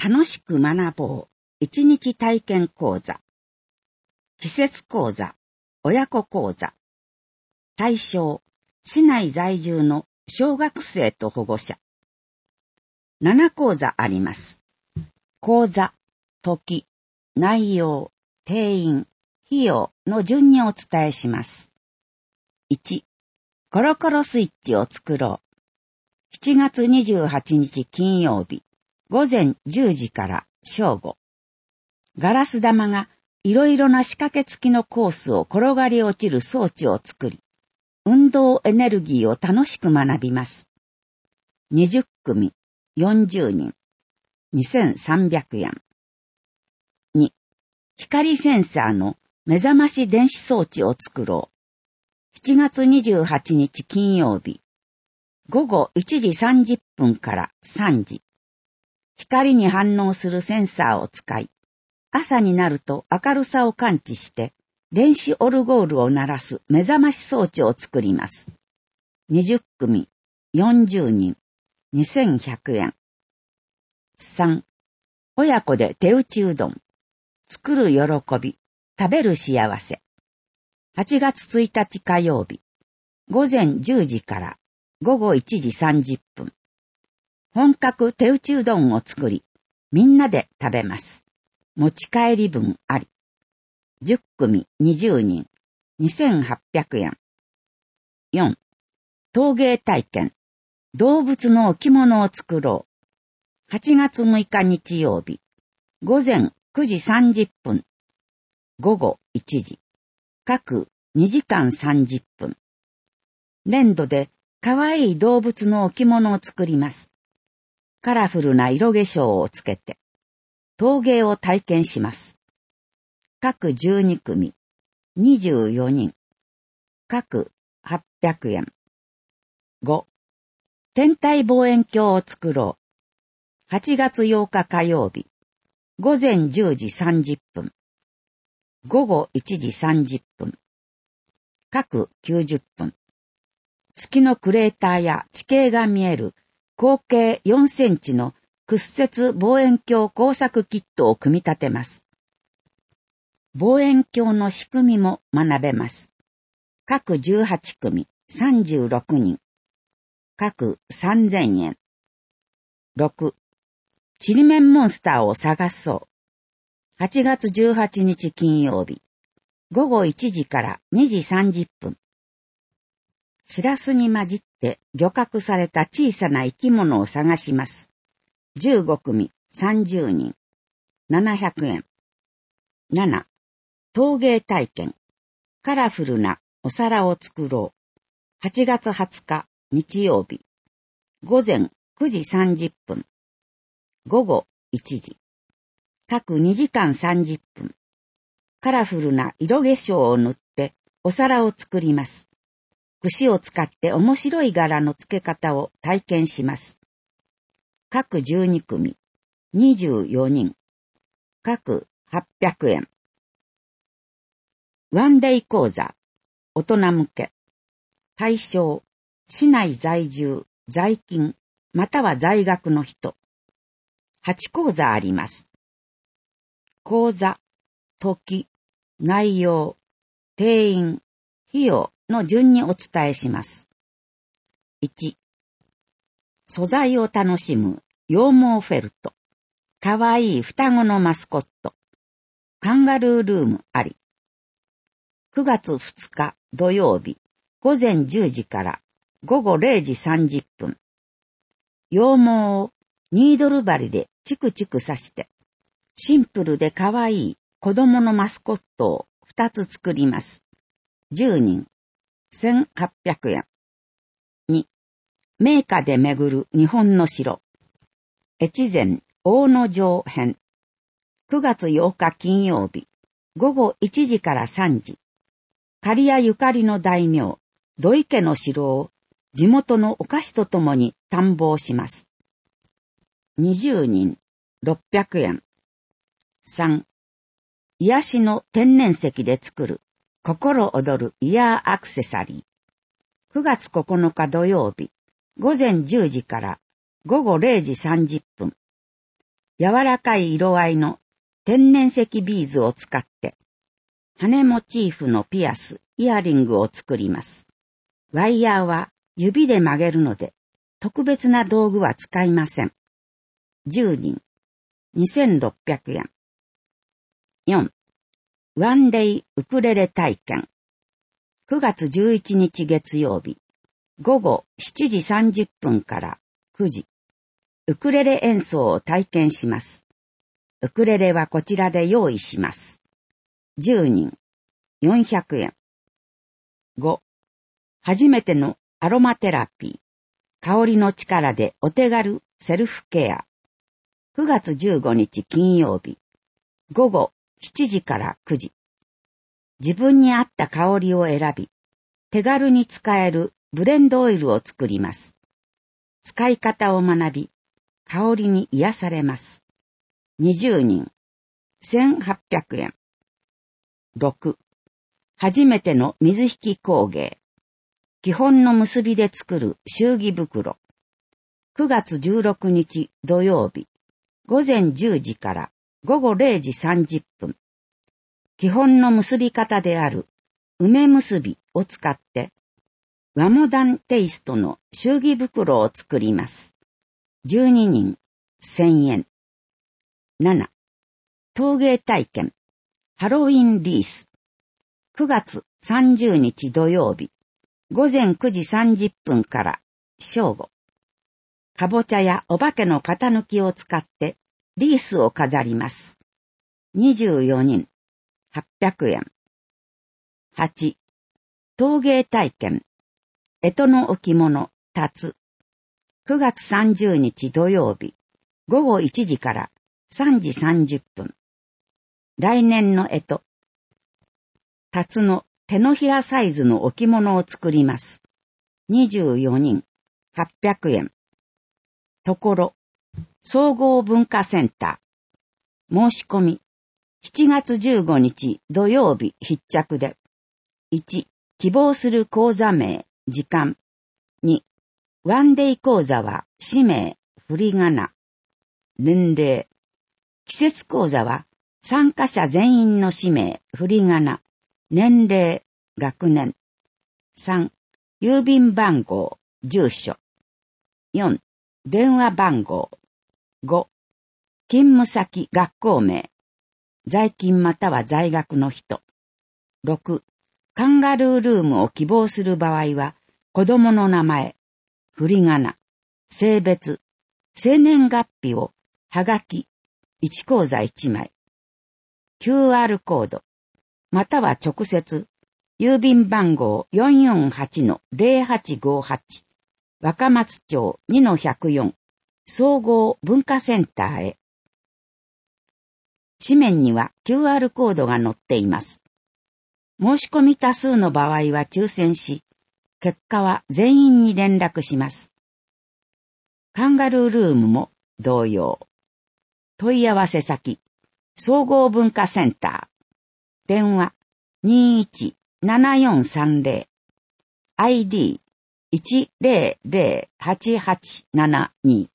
楽しく学ぼう一日体験講座、季節講座、親子講座、対象、市内在住の小学生と保護者。7講座あります。講座、時、内容、定員、費用の順にお伝えします。1、コロコロスイッチを作ろう。7月28日金曜日、午前10時から正午。ガラス玉がいろいろな仕掛け付きのコースを転がり落ちる装置を作り、運動エネルギーを楽しく学びます。20組、40人、2300円。2、光センサーの目覚まし電子装置を作ろう。7月28日金曜日、午後1時30分から3時。光に反応するセンサーを使い、朝になると明るさを感知して、電子オルゴールを鳴らす目覚まし装置を作ります。20組、40人、2100円。3、親子で手打ちうどん。作る喜び、食べる幸せ。8月1日火曜日、午前10時から午後1時30分。本格手打ちうどんを作り、みんなで食べます。持ち帰り分あり。10組20人、2800円。4、陶芸体験。動物の置物を作ろう。8月6日日曜日、午前9時30分。午後1時。各2時間30分。粘土でかわいい動物の置物を作ります。カラフルな色化粧をつけて、陶芸を体験します。各12組、24人、各800円。5、天体望遠鏡を作ろう。8月8日火曜日、午前10時30分。午後1時30分。各90分。月のクレーターや地形が見える口径4センチの屈折望遠鏡工作キットを組み立てます。望遠鏡の仕組みも学べます。各18組36人。各3000円。6、ちりめんモンスターを探そう。8月18日金曜日。午後1時から2時30分。しらすに混じって漁獲された小さな生き物を探します。15組30人。700円。7、陶芸体験。カラフルなお皿を作ろう。8月20日日曜日。午前9時30分。午後1時。各2時間30分。カラフルな色化粧を塗ってお皿を作ります。櫛を使って面白い柄の付け方を体験します。各12組、24人。各800円。ワンデイ講座、大人向け。対象、市内在住、在勤、または在学の人。8講座あります。講座、時、内容、定員、費用の順にお伝えします。1、素材を楽しむ羊毛フェルト。かわいい双子のマスコット。カンガルールームあり。9月2日土曜日、午前10時から午後0時30分。羊毛をニードル針でチクチク刺して、シンプルでかわいい子供のマスコットを2つ作ります。10人、1800円。2、名家で巡る日本の城。越前大野城編。9月8日金曜日、午後1時から3時。刈谷ゆかりの大名、土井家の城を地元のお菓子とともに探訪します。20人、600円。3、癒しの天然石で作る心躍るイヤーアクセサリー。9月9日土曜日、午前10時から午後0時30分。 柔らかい色合いの天然石ビーズを使って、羽モチーフのピアス、イヤリングを作ります。ワイヤーは指で曲げるので、特別な道具は使いません。10人、2600円。4. ワンデイウクレレ体験。9月11日月曜日、午後7時30分から9時、ウクレレ演奏を体験します。ウクレレはこちらで用意します。10人、400円。5. 初めてのアロマテラピー。香りの力でお手軽セルフケア。9月15日金曜日、午後7時から9時。自分に合った香りを選び、手軽に使えるブレンドオイルを作ります。使い方を学び、香りに癒されます。20人、1800円。6. 初めての水引工芸。基本の結びで作る祝儀袋。9月16日土曜日、午前10時から午後0時30分。基本の結び方である梅結びを使って、和モダンテイストの祝儀袋を作ります。12人、1000円。7. 陶芸体験。ハロウィンリース。9月30日土曜日、午前9時30分から正午。かぼちゃやお化けの型抜きを使ってリースを飾ります。24人、800円。8. 陶芸体験。干支の置物、たつ。9月30日土曜日、午後1時から3時30分。来年の干支。たつの手のひらサイズの置物を作ります。24人、800円。ところ、総合文化センター。申し込み、7月15日土曜日必着で。1. 希望する講座名、時間。2. ワンデイ講座は氏名、振り仮名。年齢。季節講座は参加者全員の氏名、振り仮名。年齢、学年。3. 郵便番号、住所。4. 電話番号。5. 勤務先、学校名。在勤または在学の人。6. カンガルールームを希望する場合は、子供の名前、振り仮名、性別、生年月日をはがき、1口座1枚。QR コード。または直接、郵便番号 448-0858、若松町 2-104、総合文化センターへ。紙面には QR コードが載っています。申し込み多数の場合は抽選し、結果は全員に連絡します。カンガルールームも同様。問い合わせ先、総合文化センター。電話 21-7430 ID 1008872。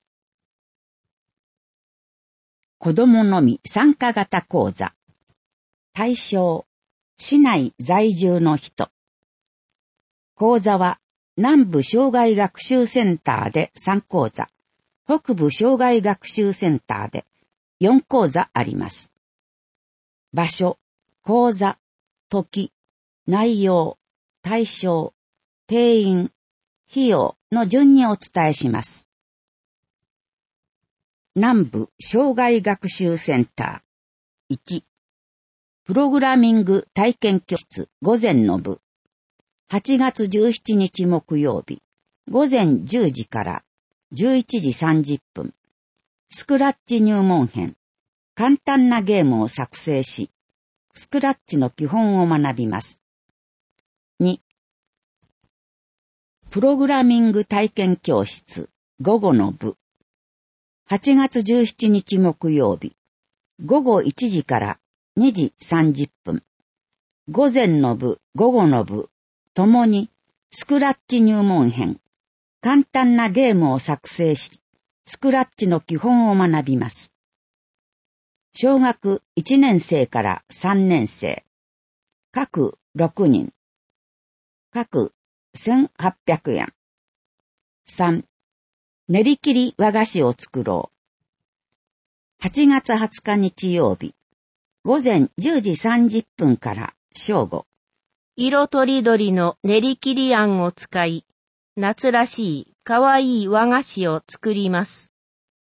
子供のみ参加型講座。対象、市内在住の人。講座は南部障害学習センターで3講座、北部障害学習センターで4講座あります。場所、講座、時、内容、対象、定員、費用の順にお伝えします。南部障害学習センター。1、プログラミング体験教室午前の部。8月17日木曜日、午前10時から11時30分。スクラッチ入門編。簡単なゲームを作成し、スクラッチの基本を学びます。2. プログラミング体験教室午後の部。8月17日木曜日、午後1時から2時30分。午前の部、午後の部、ともにスクラッチ入門編。簡単なゲームを作成し、スクラッチの基本を学びます。 小学1年生から3年生、各6人、各1800円。3、練り切り和菓子を作ろう。8月20日日曜日、午前10時30分から正午。 色とりどりの練り切りあんを使い、夏らしいかわいい和菓子を作ります。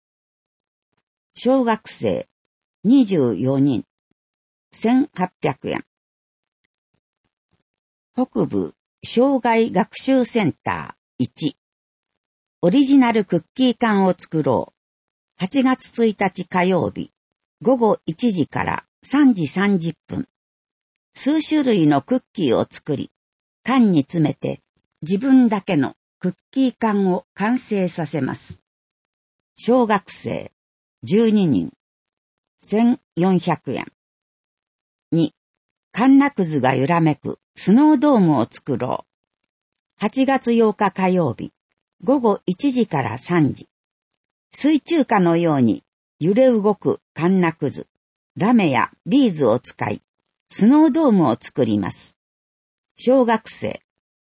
小学生24人、1800円。北部障害学習センター1、オリジナルクッキー缶を作ろう。8月1日火曜日、午後1時から3時30分。数種類のクッキーを作り、缶に詰めて自分だけのクッキー缶を完成させます。小学生12人、1400円。2、カンナくずが揺らめくスノードームを作ろう。8月8日火曜日、午後1時から3時。水中花のように揺れ動くカンナくず、ラメやビーズを使い、スノードームを作ります。小学生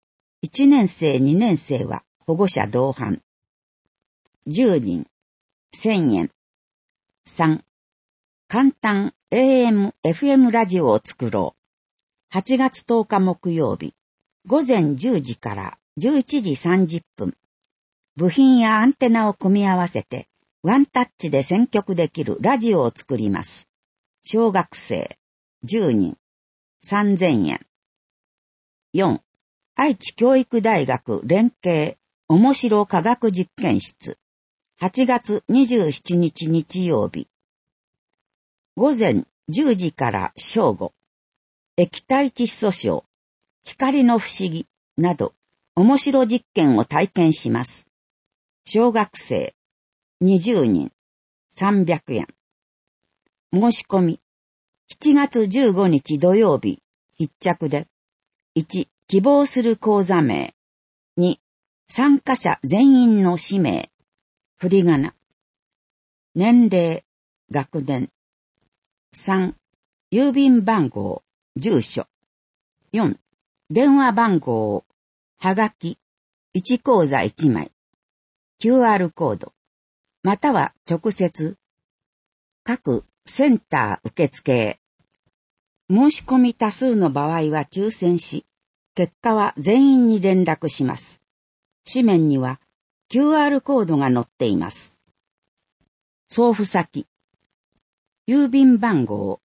1年生2年生は保護者同伴。10人、1000円。3、簡単 AM/FM ラジオを作ろう。8月10日木曜日、午前10時から11時30分。部品やアンテナを組み合わせて、ワンタッチで選曲できるラジオを作ります。小学生10人、3000円。4、愛知教育大学連携面白科学実験室。8月27日日曜日。午前10時から正午。液体窒素症、光の不思議など面白実験を体験します。小学生20人、300円。申し込み。7月15日土曜日、必着で。1、希望する講座名。2、参加者全員の氏名。振り仮名。年齢、学年。3、郵便番号、住所。4、電話番号、はがき、1口座1枚。QR コード。または直接。各センター受付へ。申し込み多数の場合は抽選し、結果は全員に連絡します。紙面には QR コードが載っています。送付先。郵便番号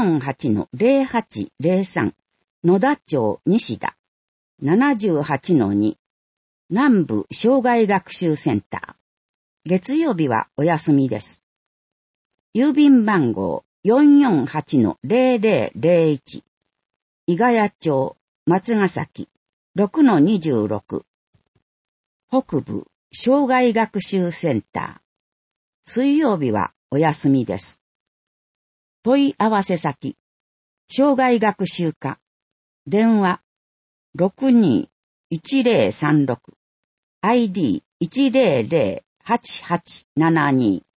448-0803 野田町西田 78-2 南部障害学習センター。月曜日はお休みです。郵便番号 448-0001 伊ヶ谷町松ヶ崎 6-26 北部障害学習センター。水曜日はお休みです。問い合わせ先。障害学習課。電話 62-1036 ID-100-8872